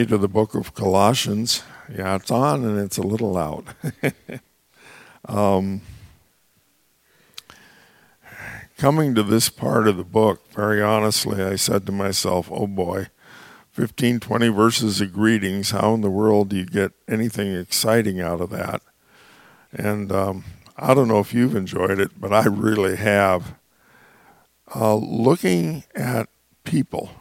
To the book of Colossians. Yeah, it's on and it's a little loud. Coming to this part of the book, very honestly, I said to myself, oh boy, 15, 20 verses of greetings. How in the world do you get anything exciting out of that? And I don't know if you've enjoyed it, but I really have. Looking at people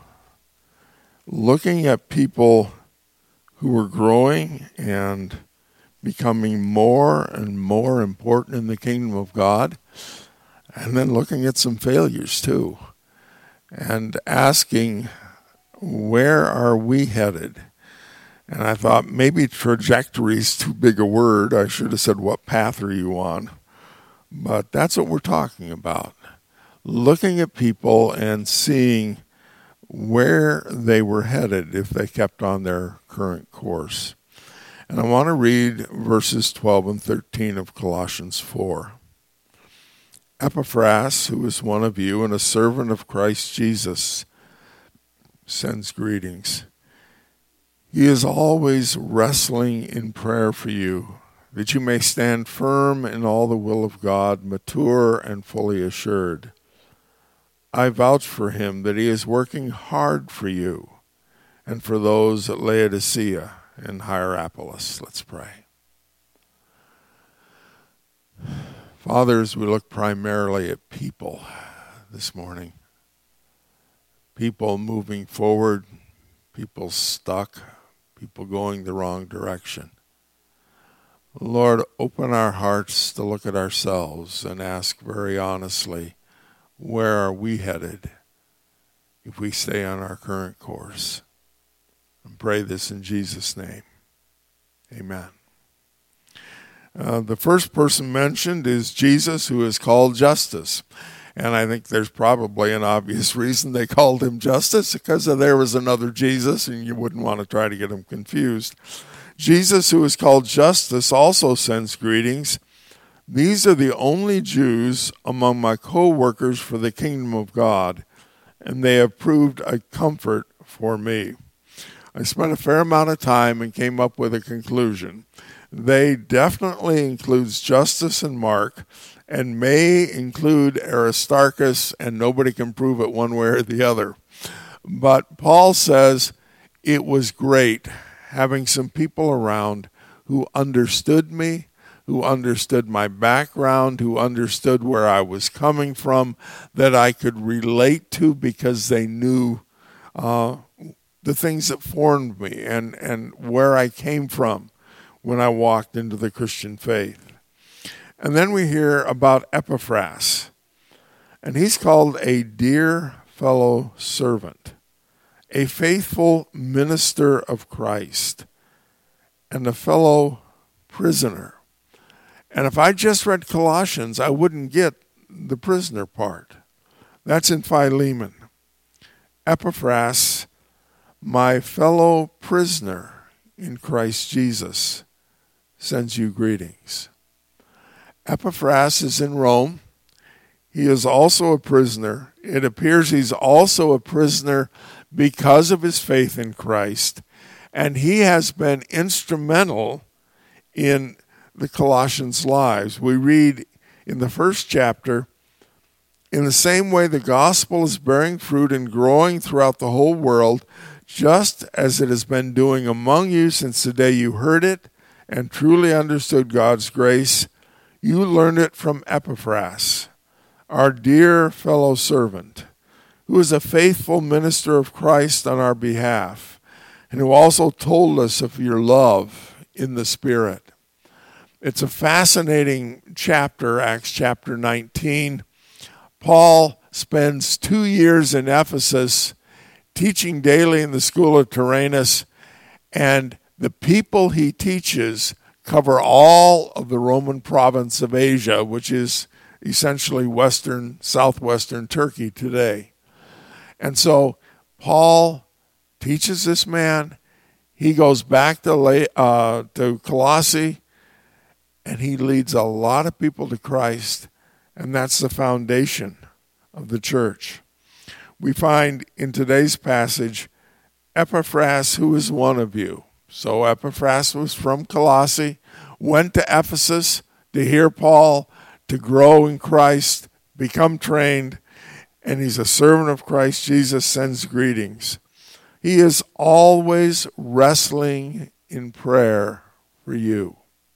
who are growing and becoming more and more important in the kingdom of God, and then looking at some failures too, and asking, where are we headed? And I thought maybe trajectory is too big a word. I should have said, what path are you on? But that's what we're talking about. Looking at people and seeing where they were headed if they kept on their current course. And I want to read verses 12 and 13 of Colossians 4. Epaphras, who is one of you and a servant of Christ Jesus, sends greetings. He is always wrestling in prayer for you, that you may stand firm in all the will of God, mature and fully assured. I vouch for him that he is working hard for you and for those at Laodicea and Hierapolis. Let's pray. Father, as we look primarily at people this morning, people moving forward, people stuck, people going the wrong direction. Lord, open our hearts to look at ourselves and ask very honestly, where are we headed if we stay on our current course? And pray this in Jesus' name. Amen. The first person mentioned is Jesus, who is called Justus. And I think there's probably an obvious reason they called him Justus, because there was another Jesus, and you wouldn't want to try to get him confused. Jesus, who is called Justus, also sends greetings. These are the only Jews among my co-workers for the kingdom of God, and they have proved a comfort for me. I spent a fair amount of time and came up with a conclusion. They definitely includes Justus and Mark, and may include Aristarchus, and nobody can prove it one way or the other. But Paul says it was great having some people around who understood me, who understood my background, who understood where I was coming from, that I could relate to because they knew the things that formed me and where I came from when I walked into the Christian faith. And then we hear about Epaphras, and he's called a dear fellow servant, a faithful minister of Christ, and a fellow prisoner. And if I just read Colossians, I wouldn't get the prisoner part. That's in Philemon. Epaphras, my fellow prisoner in Christ Jesus, sends you greetings. Epaphras is in Rome. He is also a prisoner. It appears he's also a prisoner because of his faith in Christ. And he has been instrumental in the Colossians' lives. We read in the first chapter, in the same way the gospel is bearing fruit and growing throughout the whole world, just as it has been doing among you since the day you heard it and truly understood God's grace. You learned it from Epaphras, our dear fellow servant, who is a faithful minister of Christ on our behalf, and who also told us of your love in the Spirit. It's a fascinating chapter, Acts chapter 19. Paul spends 2 years in Ephesus teaching daily in the school of Tyrannus, and the people he teaches cover all of the Roman province of Asia, which is essentially southwestern Turkey today. And so Paul teaches this man. He goes back to Colossae, and he leads a lot of people to Christ, and that's the foundation of the church. We find in today's passage Epaphras, who is one of you. So Epaphras was from Colossae, went to Ephesus to hear Paul, to grow in Christ, become trained, and he's a servant of Christ Jesus, sends greetings. He is always wrestling in prayer for you.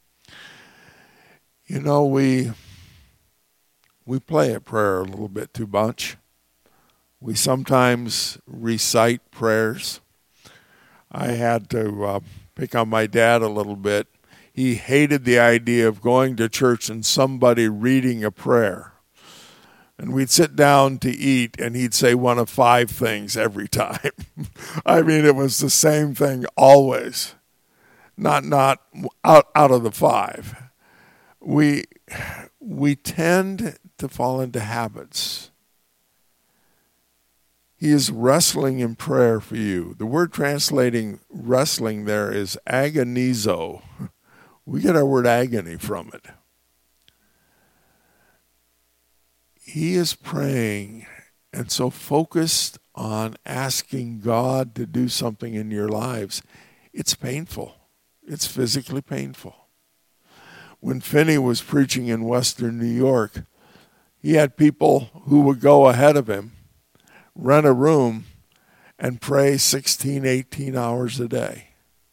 You know, we play at prayer a little bit too much. We sometimes recite prayers. I had to pick on my dad a little bit. He hated the idea of going to church and somebody reading a prayer. And we'd sit down to eat, and he'd say one of 5 things every time. I mean, it was the same thing always. Not out of the 5. We tend to fall into habits. He is wrestling in prayer for you. The word translating wrestling there is agonizo. We get our word agony from it. He is praying and so focused on asking God to do something in your lives. It's painful. It's physically painful. When Finney was preaching in Western New York, he had people who would go ahead of him, rent a room, and pray 16, 18 hours a day.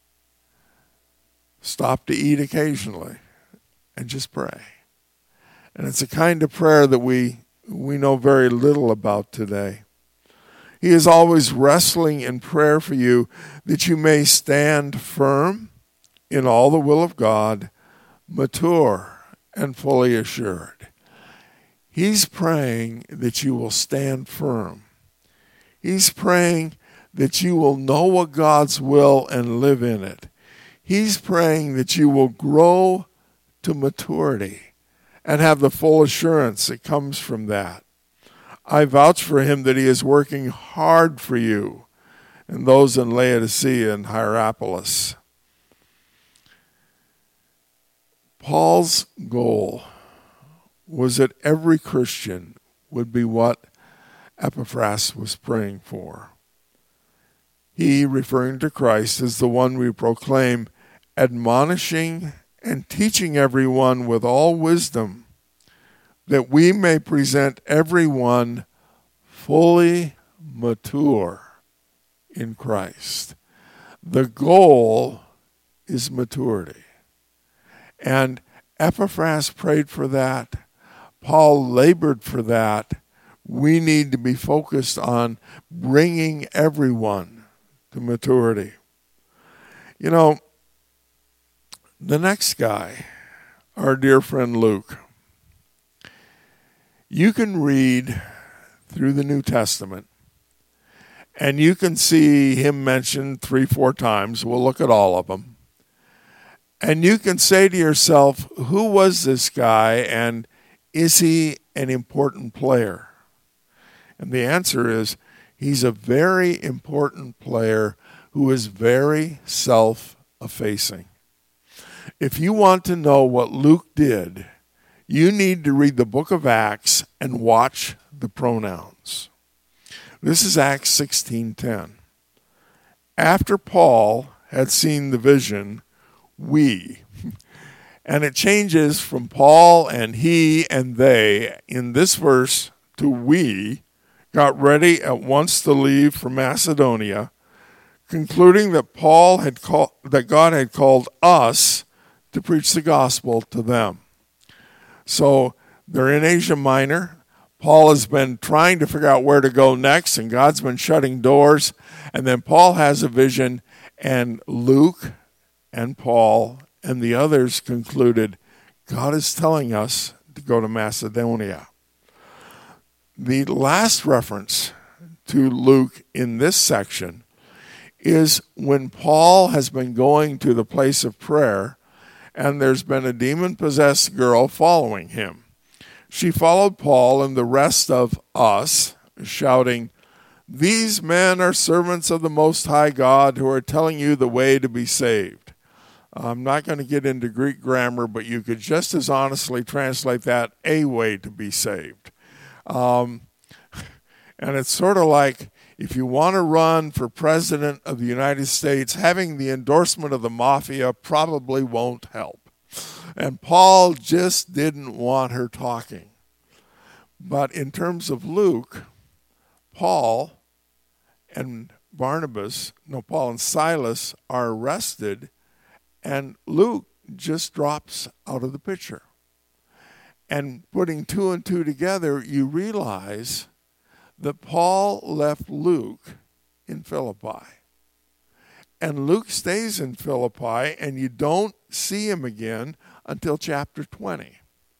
Stop to eat occasionally and just pray. And it's a kind of prayer that we know very little about today. He is always wrestling in prayer for you that you may stand firm in all the will of God, mature and fully assured. He's praying that you will stand firm. He's praying that you will know what God's will and live in it. He's praying that you will grow to maturity and have the full assurance that comes from that. I vouch for him that he is working hard for you and those in Laodicea and Hierapolis. Paul's goal was that every Christian would be what Epaphras was praying for. He, referring to Christ, is the one we proclaim, admonishing and teaching everyone with all wisdom, that we may present everyone fully mature in Christ. The goal is maturity. And Epaphras prayed for that. Paul labored for that. We need to be focused on bringing everyone to maturity. You know, the next guy, our dear friend Luke, you can read through the New Testament and you can see him mentioned 3-4 times. We'll look at all of them. And you can say to yourself, who was this guy and is he an important player? And the answer is, he's a very important player who is very self-effacing. If you want to know what Luke did, you need to read the book of Acts and watch the pronouns. This is Acts 16:10. After Paul had seen the vision, we, and it changes from Paul and he and they in this verse to we, got ready at once to leave for Macedonia, concluding that that God had called us to preach the gospel to them. So they're in Asia Minor. Paul has been trying to figure out where to go next, and God's been shutting doors. And then Paul has a vision, and Luke and Paul and the others concluded, God is telling us to go to Macedonia. The last reference to Luke in this section is when Paul has been going to the place of prayer, and there's been a demon-possessed girl following him. She followed Paul and the rest of us, shouting, "These men are servants of the Most High God who are telling you the way to be saved." I'm not going to get into Greek grammar, but you could just as honestly translate that, a way to be saved. And it's sort of like If you want to run for president of the United States, having the endorsement of the mafia probably won't help. And Paul just didn't want her talking. But in terms of Luke, Paul and Silas are arrested, and Luke just drops out of the picture. And putting two and two together, you realize that Paul left Luke in Philippi. And Luke stays in Philippi, and you don't see him again until chapter 20.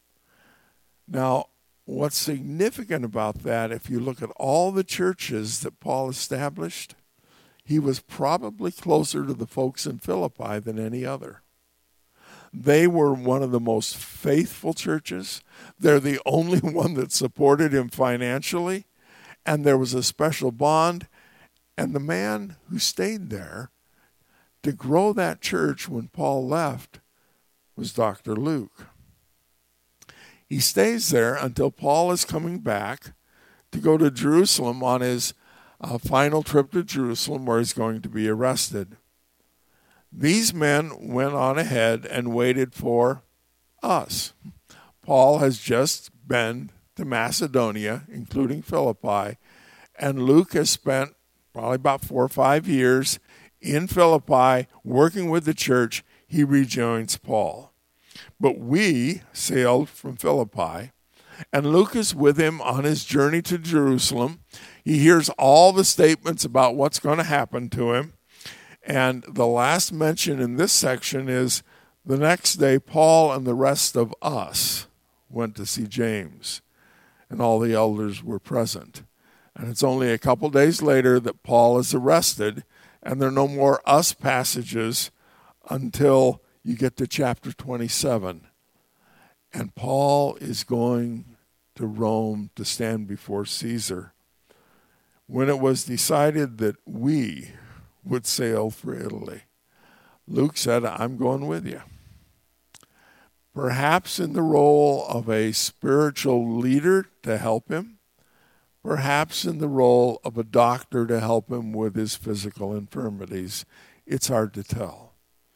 Now, what's significant about that, if you look at all the churches that Paul established, he was probably closer to the folks in Philippi than any other. They were one of the most faithful churches. They're the only one that supported him financially, and there was a special bond. And the man who stayed there to grow that church when Paul left was Dr. Luke. He stays there until Paul is coming back to go to Jerusalem on his final trip to Jerusalem, where he's going to be arrested. These men went on ahead and waited for us. Paul has just been to Macedonia, including Philippi, and Luke has spent probably about 4 or 5 years in Philippi working with the church. He rejoins Paul. But we sailed from Philippi, and Luke is with him on his journey to Jerusalem. He hears all the statements about what's going to happen to him. And the last mention in this section is the next day, Paul and the rest of us went to see James, and all the elders were present. And it's only a couple days later that Paul is arrested, and there are no more us passages until you get to chapter 27. And Paul is going to Rome to stand before Caesar. When it was decided that we would sail for Italy, Luke said, I'm going with you. Perhaps in the role of a spiritual leader to help him, perhaps in the role of a doctor to help him with his physical infirmities. It's hard to tell.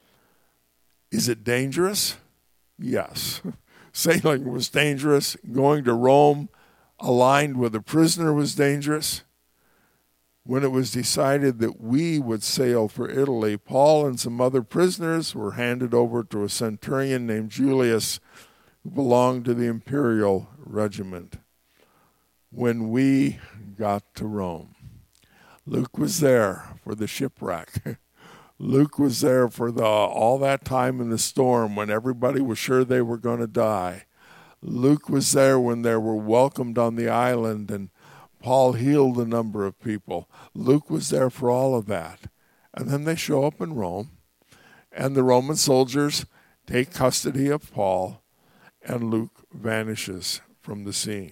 Is it dangerous? Yes. Sailing was dangerous. Going to Rome aligned with a prisoner was dangerous. When it was decided that we would sail for Italy, Paul and some other prisoners were handed over to a centurion named Julius, who belonged to the imperial regiment. When we got to Rome, Luke was there for the shipwreck. Luke was there for all that time in the storm when everybody was sure they were going to die. Luke was there when they were welcomed on the island and Paul healed a number of people. Luke was there for all of that. And then they show up in Rome, and the Roman soldiers take custody of Paul, and Luke vanishes from the scene.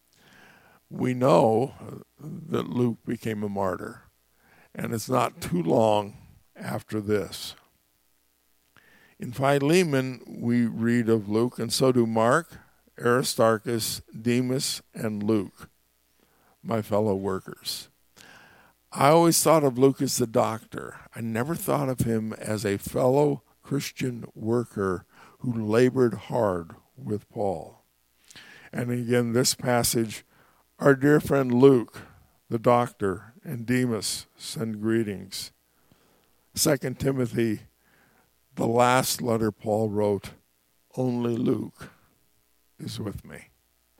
We know that Luke became a martyr, and it's not too long after this. In Philemon, we read of Luke, and so do Mark, Aristarchus, Demas, and Luke, my fellow workers. I always thought of Luke as the doctor. I never thought of him as a fellow Christian worker who labored hard with Paul. And again, this passage, our dear friend Luke, the doctor, and Demas send greetings. 2 Timothy, the last letter Paul wrote, only Luke is with me.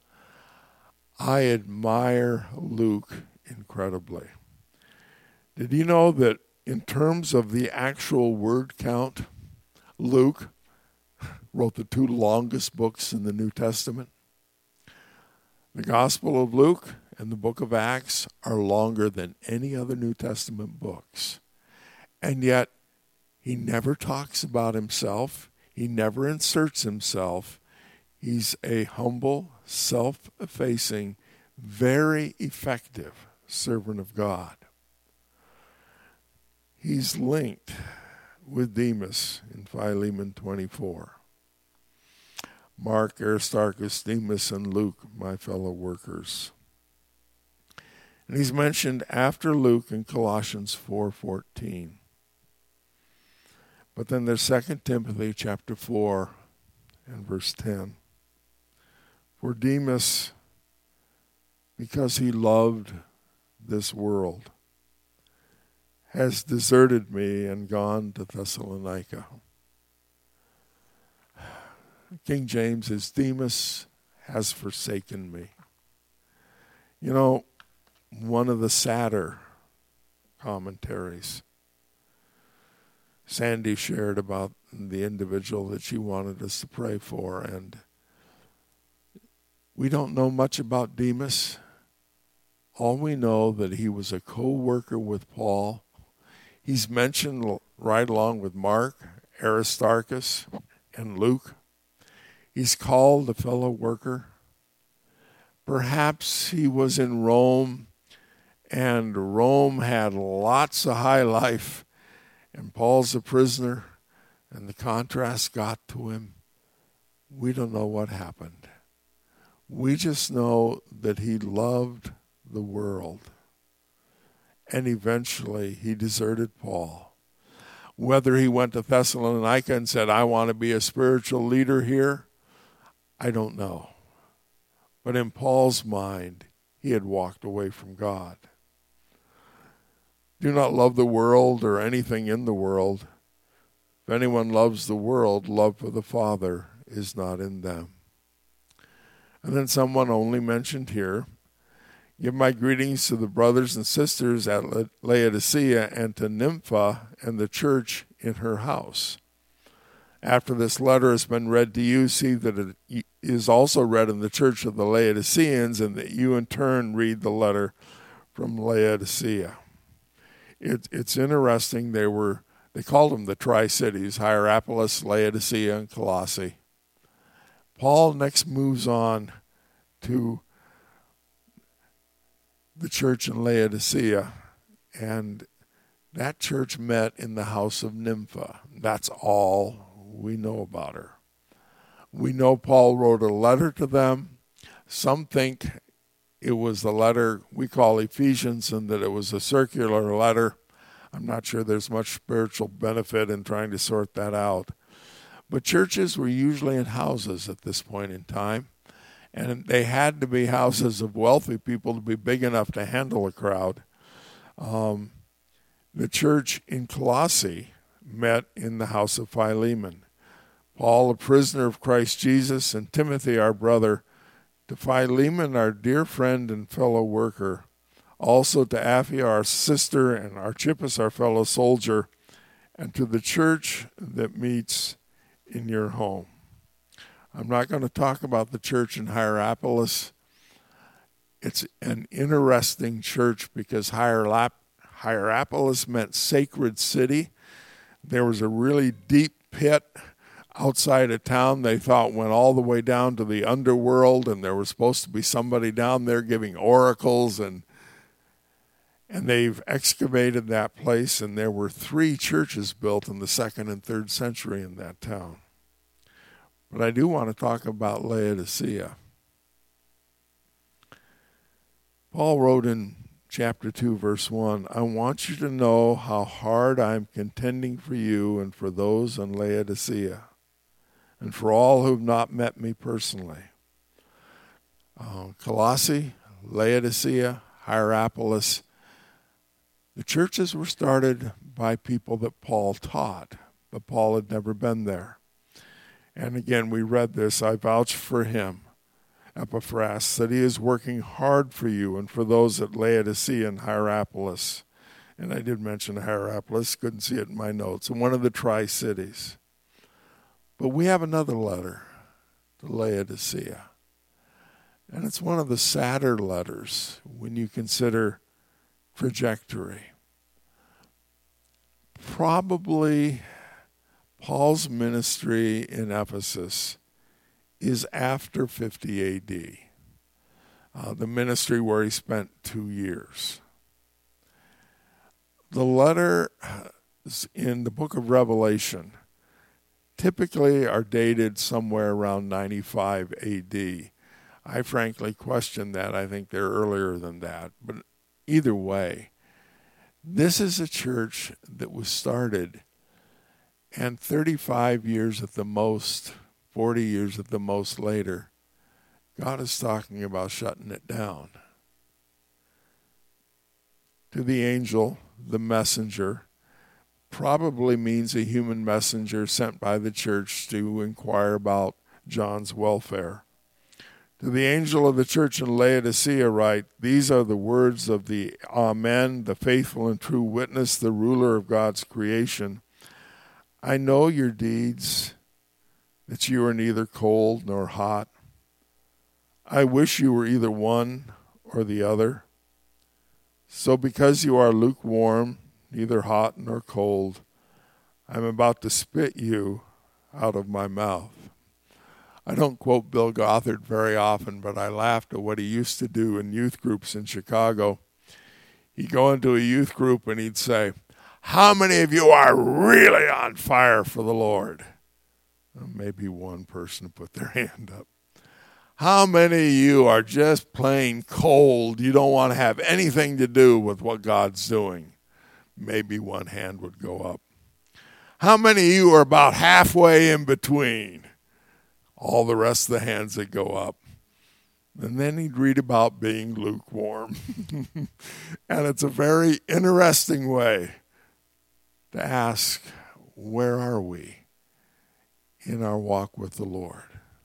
I admire Luke incredibly. Did you know that in terms of the actual word count, Luke wrote the 2 longest books in the New Testament? The Gospel of Luke and the book of Acts are longer than any other New Testament books. And yet, he never talks about himself. He never inserts himself. He's a humble, self-effacing, very effective servant of God. He's linked with Demas in Philemon 24. Mark, Aristarchus, Demas, and Luke, my fellow workers. And he's mentioned after Luke in Colossians 4:14. But then there's 2 Timothy chapter 4 and verse 10. For Demas, because he loved this world, has deserted me and gone to Thessalonica. King James is, Demas has forsaken me. You know, one of the sadder commentaries, Sandy shared about the individual that she wanted us to pray for, and we don't know much about Demas. All we know that he was a co-worker with Paul. He's mentioned right along with Mark, Aristarchus, and Luke. He's called a fellow worker. Perhaps he was in Rome, and Rome had lots of high life, and Paul's a prisoner, and the contrast got to him. We don't know what happened. We just know that he loved the world, and eventually he deserted Paul. Whether he went to Thessalonica and said, I want to be a spiritual leader here, I don't know. But in Paul's mind, he had walked away from God. Do not love the world or anything in the world. If anyone loves the world, love for the Father is not in them. And then someone only mentioned here, give my greetings to the brothers and sisters at Laodicea and to Nympha and the church in her house. After this letter has been read to you, see that it is also read in the church of the Laodiceans, and that you in turn read the letter from Laodicea. It's interesting. They called them the Tri-Cities, Hierapolis, Laodicea, and Colossae. Paul next moves on to the church in Laodicea, and that church met in the house of Nympha. That's all we know about her. We know Paul wrote a letter to them. Some think it was the letter we call Ephesians and that it was a circular letter. I'm not sure there's much spiritual benefit in trying to sort that out. But churches were usually in houses at this point in time, and they had to be houses of wealthy people to be big enough to handle a crowd. The church in Colossae met in the house of Philemon. Paul, a prisoner of Christ Jesus, and Timothy, our brother, to Philemon, our dear friend and fellow worker, also to Apphia, our sister, and Archippus, our fellow soldier, and to the church that meets in your home. I'm not going to talk about the church in Hierapolis. It's an interesting church because Hierapolis meant sacred city. There was a really deep pit outside of town they thought went all the way down to the underworld, and there was supposed to be somebody down there giving oracles, and they've excavated that place, and there were 3 churches built in the 2nd and 3rd century in that town. But I do want to talk about Laodicea. Paul wrote in chapter 2, verse 1, I want you to know how hard I'm contending for you and for those in Laodicea, and for all who have not met me personally. Colossae, Laodicea, Hierapolis, the churches were started by people that Paul taught, but Paul had never been there. And again, we read this, I vouch for him, Epaphras, that he is working hard for you and for those at Laodicea and Hierapolis. And I did mention Hierapolis, couldn't see it in my notes, and one of the Tri-Cities. But we have another letter to Laodicea. And it's one of the sadder letters when you consider trajectory. Probably Paul's ministry in Ephesus is after 50 A.D., the ministry where he spent 2 years. The letters in the book of Revelation typically are dated somewhere around 95 A.D. I frankly question that. I think they're earlier than that. But Either way, this is a church that was started, and 35 years at the most, 40 years at the most later, God is talking about shutting it down. To the angel, the messenger, probably means a human messenger sent by the church to inquire about John's welfare. To the angel of the church in Laodicea write, these are the words of the Amen, the faithful and true witness, the ruler of God's creation. I know your deeds, that you are neither cold nor hot. I wish you were either one or the other. So because you are lukewarm, neither hot nor cold, I'm about to spit you out of my mouth. I don't quote Bill Gothard very often, but I laughed at what he used to do in youth groups in Chicago. He'd go into a youth group and he'd say, how many of you are really on fire for the Lord? Well, maybe one person put their hand up. How many of you are just plain cold? You don't want to have anything to do with what God's doing? Maybe one hand would go up. How many of you are about halfway in between? All the rest of the hands that go up. And then he'd read about being lukewarm. And it's a very interesting way to ask, where are we in our walk with the Lord?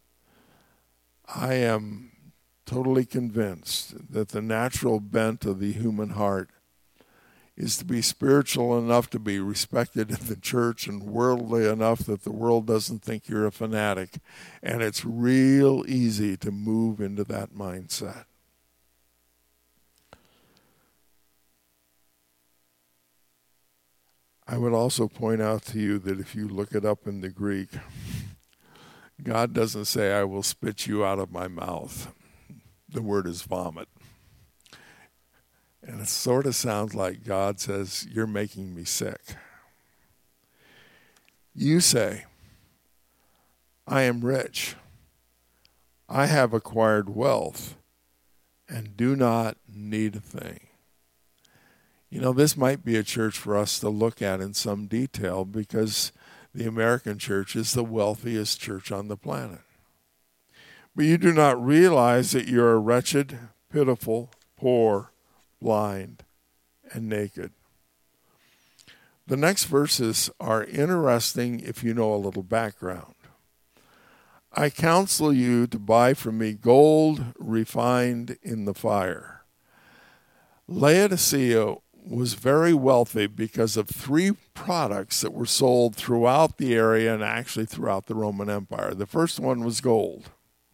I am totally convinced that the natural bent of the human heart is to be spiritual enough to be respected in the church and worldly enough that the world doesn't think you're a fanatic. And it's real easy to move into that mindset. I would also point out to you that if you look it up in the Greek, God doesn't say, I will spit you out of my mouth. The word is vomit. And it sort of sounds like God says, you're making me sick. You say, I am rich. I have acquired wealth and do not need a thing. You know, this might be a church for us to look at in some detail because the American church is the wealthiest church on the planet. But you do not realize that you're wretched, pitiful, poor, blind, and naked. The next verses are interesting if you know a little background. I counsel you to buy from me gold refined in the fire. Laodicea was very wealthy because of three products that were sold throughout the area and actually throughout the Roman Empire. The first one was gold.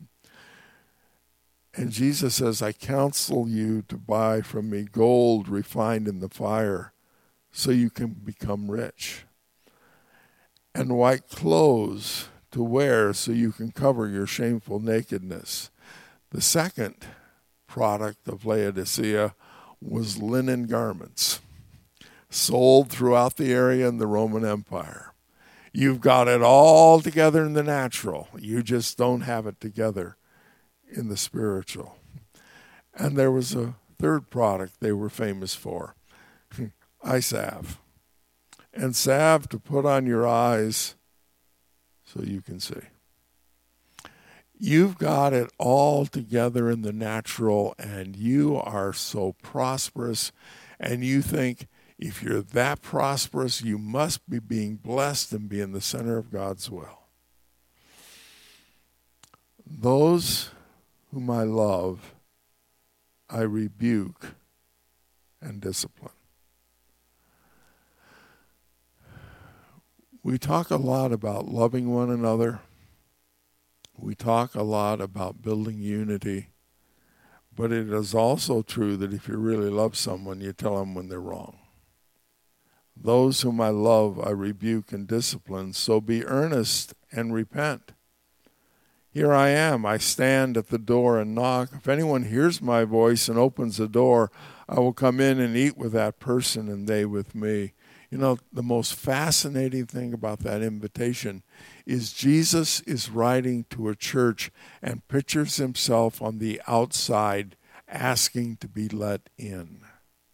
And Jesus says, I counsel you to buy from me gold refined in the fire so you can become rich, and white clothes to wear so you can cover your shameful nakedness. The second product of Laodicea was linen garments sold throughout the area in the Roman Empire. You've got it all together in the natural. You just don't have it together in the spiritual. And there was a third product they were famous for, eye salve. And salve to put on your eyes so you can see. You've got it all together in the natural, and you are so prosperous, and you think if you're that prosperous, you must be being blessed and be in the center of God's will. Those whom I love, I rebuke and discipline. We talk a lot about loving one another. We talk a lot about building unity. But it is also true that if you really love someone, you tell them when they're wrong. Those whom I love, I rebuke and discipline. So be earnest and repent. Here I am. I stand at the door and knock. If anyone hears my voice and opens the door, I will come in and eat with that person and they with me. You know, the most fascinating thing about that invitation is Jesus is writing to a church and pictures himself on the outside asking to be let in.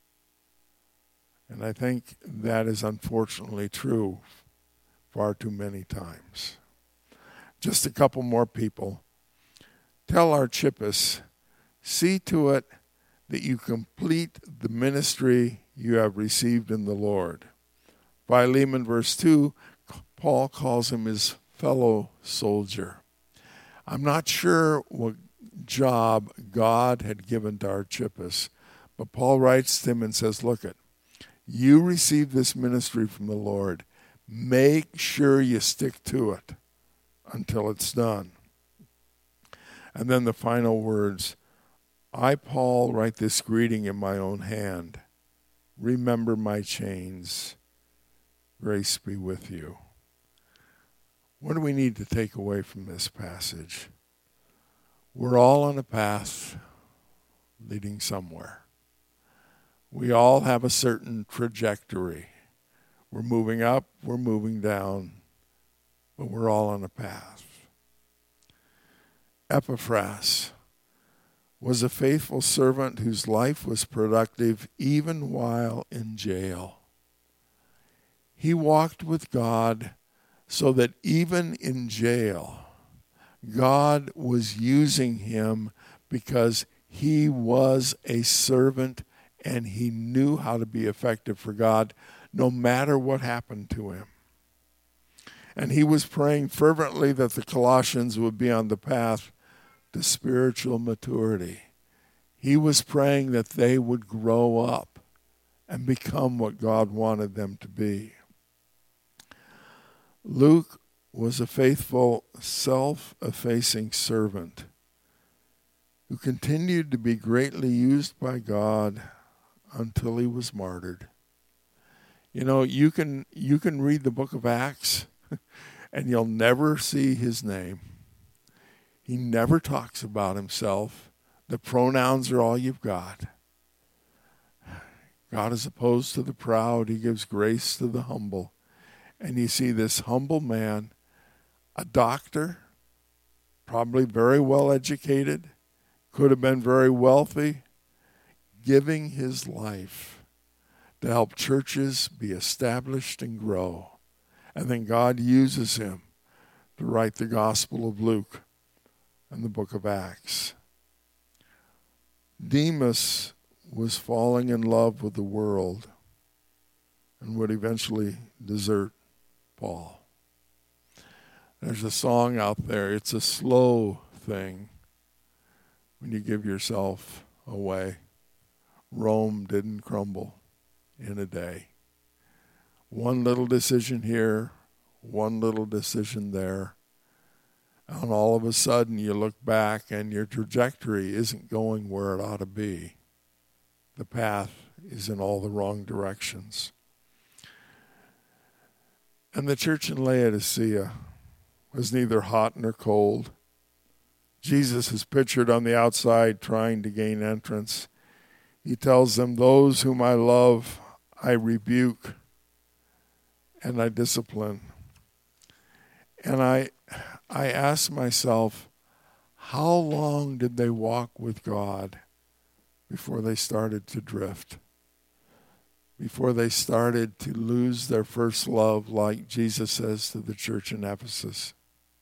And I think that is unfortunately true far too many times. Just a couple more people. Tell Archippus, see to it that you complete the ministry you have received in the Lord. Philemon, verse 2, Paul calls him his fellow soldier. I'm not sure what job God had given to Archippus, but Paul writes to him and says, look it, you received this ministry from the Lord. Make sure you stick to it until it's done. And then the final words, I, Paul, write this greeting in my own hand. Remember my chains. Grace be with you. What do we need to take away from this passage? We're all on a path leading somewhere. We all have a certain trajectory. We're moving up, we're moving down, but we're all on a path. Epaphras was a faithful servant whose life was productive even while in jail. He walked with God so that even in jail, God was using him because he was a servant and he knew how to be effective for God no matter what happened to him. And he was praying fervently that the Colossians would be on the path to spiritual maturity. He was praying that they would grow up and become what God wanted them to be. Luke was a faithful, self-effacing servant who continued to be greatly used by God until he was martyred. You know, you can read the book of Acts and you'll never see his name. He never talks about himself. The pronouns are all you've got. God is opposed to the proud. He gives grace to the humble. And you see this humble man, a doctor, probably very well educated, could have been very wealthy, giving his life to help churches be established and grow. And then God uses him to write the Gospel of Luke and the book of Acts. Demas was falling in love with the world and would eventually desert Paul. There's a song out there, it's a slow thing when you give yourself away. Rome didn't crumble in a day. One little decision here, one little decision there, and all of a sudden you look back and your trajectory isn't going where it ought to be. The path is in all the wrong directions. And the church in Laodicea was neither hot nor cold. Jesus is pictured on the outside trying to gain entrance. He tells them, those whom I love, I rebuke and I discipline. And I ask myself, how long did they walk with God before they started to drift? Before they started to lose their first love, like Jesus says to the church in Ephesus.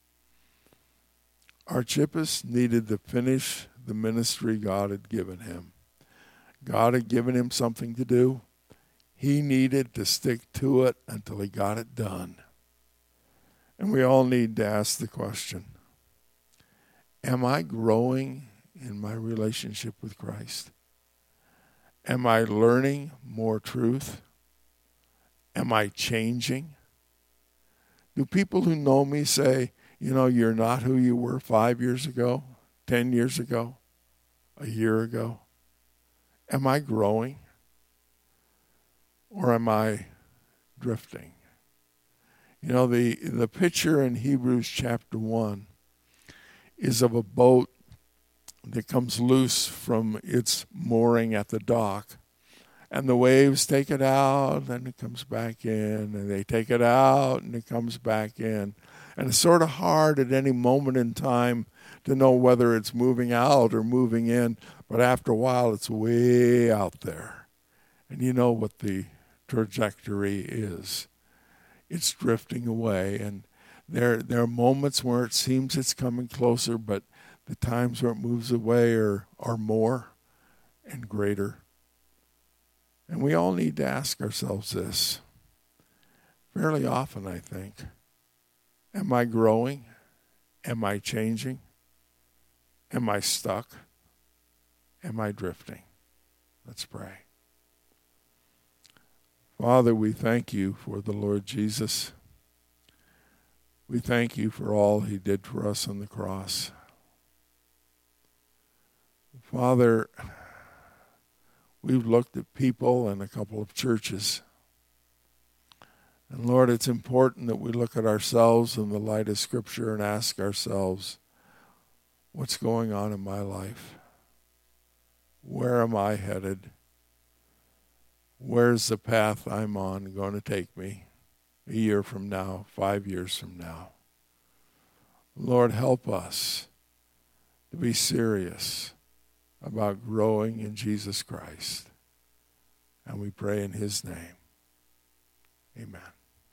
Archippus needed to finish the ministry God had given him. God had given him something to do. He needed to stick to it until he got it done. And we all need to ask the question, am I growing in my relationship with Christ? Am I learning more truth? Am I changing? Do people who know me say, you know, you're not who you were 5 years ago, 10 years ago, a year ago? Am I growing? Or am I drifting? You know, the picture in Hebrews chapter 1 is of a boat that comes loose from its mooring at the dock. And the waves take it out, and it comes back in, and they take it out, and it comes back in. And it's sort of hard at any moment in time to know whether it's moving out or moving in, but after a while it's way out there. And you know what the trajectory is. It's drifting away, and there are moments where it seems it's coming closer, but the times where it moves away are more and greater. And we all need to ask ourselves this fairly often, I think. Am I growing? Am I changing? Am I stuck? Am I drifting? Let's pray. Father, we thank you for the Lord Jesus. We thank you for all he did for us on the cross. Father, we've looked at people and a couple of churches. And Lord, it's important that we look at ourselves in the light of Scripture and ask ourselves, what's going on in my life? Where am I headed? Where's the path I'm on going to take me a year from now, 5 years from now? Lord, help us to be serious about growing in Jesus Christ. And we pray in his name. Amen.